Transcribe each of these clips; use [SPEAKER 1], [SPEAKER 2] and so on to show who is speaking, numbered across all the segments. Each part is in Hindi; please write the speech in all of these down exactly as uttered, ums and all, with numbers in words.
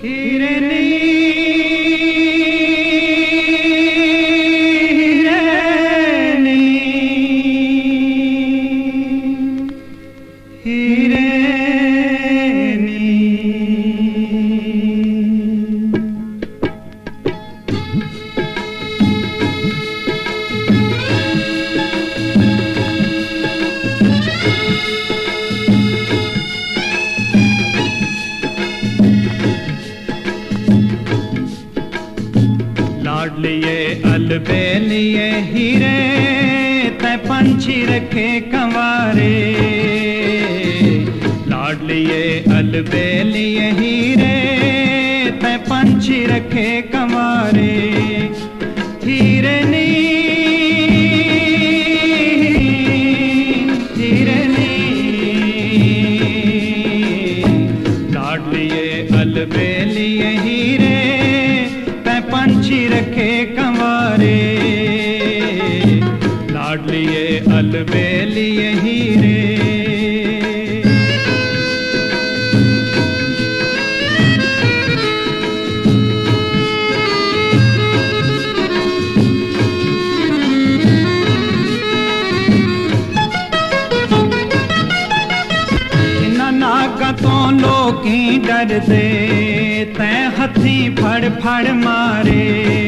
[SPEAKER 1] हिरनी लाडलिए अलबेलिए हीरे तै पंछी रखे कंवारे। लाडलिए अलबेलिए हीरे तै पंछी रखे कंवारे। हिरनी हिरनी लाडलिए अलबेलिए हीरे पंछी रखे कंवारे। लाडलिए अलबेलिए हीरे इन्ना नागा तो लोकी डर दे तैं हथी फड़ फड़ मारे।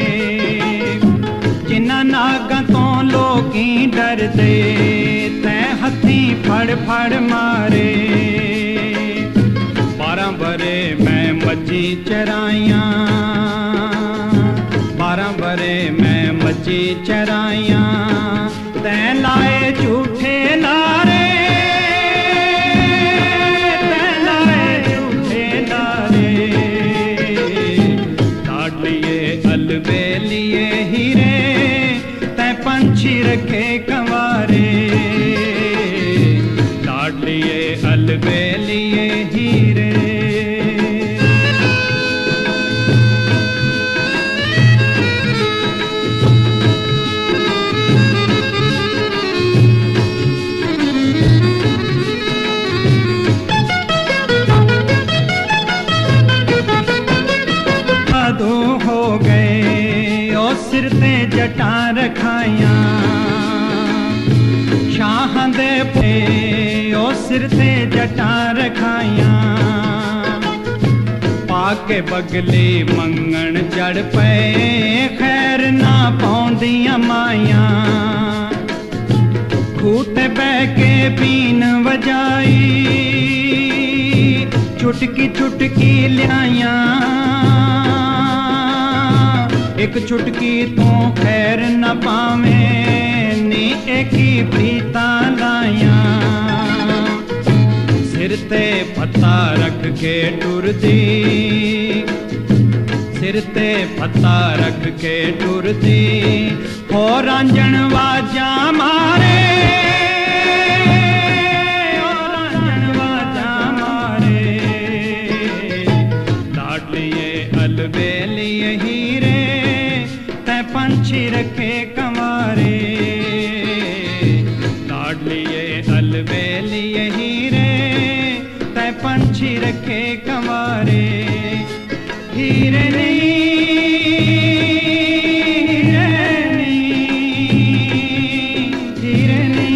[SPEAKER 1] जिन्ना नागा तो लोकी डर दे तैं हथी फड़ फड़ मारे। बारह बरे मैं मच्छी चराइया, बारह बरे मैं मच्छी चराइया। तैं लाए झूठे नारे, तैं लाए झूठे नारे। लाडलिए अलबेलिए हीरे तैं पंछी रखे कंवारे। लाडलिए अलबेलिए हीरे हो गए ओ सिर ते जटा रखाइया। शाह दे पे ओ सिर ते जटा रखाइया। पाके बगली मंगन चढ़ पे खैर ना पाउंदियां माइया। खूटे बह के पीन वजाई, चुटकी चुटकी लियाइया। एक चुटकी तू खैर न पावे नी एक ही प्रीता लाया। सिर ते पत्ता रख के टुर दी, सिर ते पत्ता रख के टुर दी। हो रांझण वाजा मारे, हो रांझण वाजा मारे। लाडलिए अलबेलिए हीरे पंछी रखे कंवारे। लाडलिए अलबेलिए हीरे तै पंछी रखे कंवारे। हिरनी हिरनी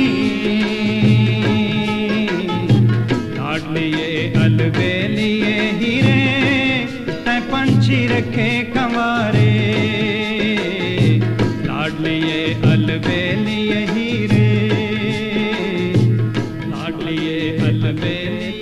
[SPEAKER 1] लाडलिए अलबेलिए हीरे तै पंछी रखे कंवारे। लाडलिए अलबेलिए हीरे, लाडलिए अलबेलिए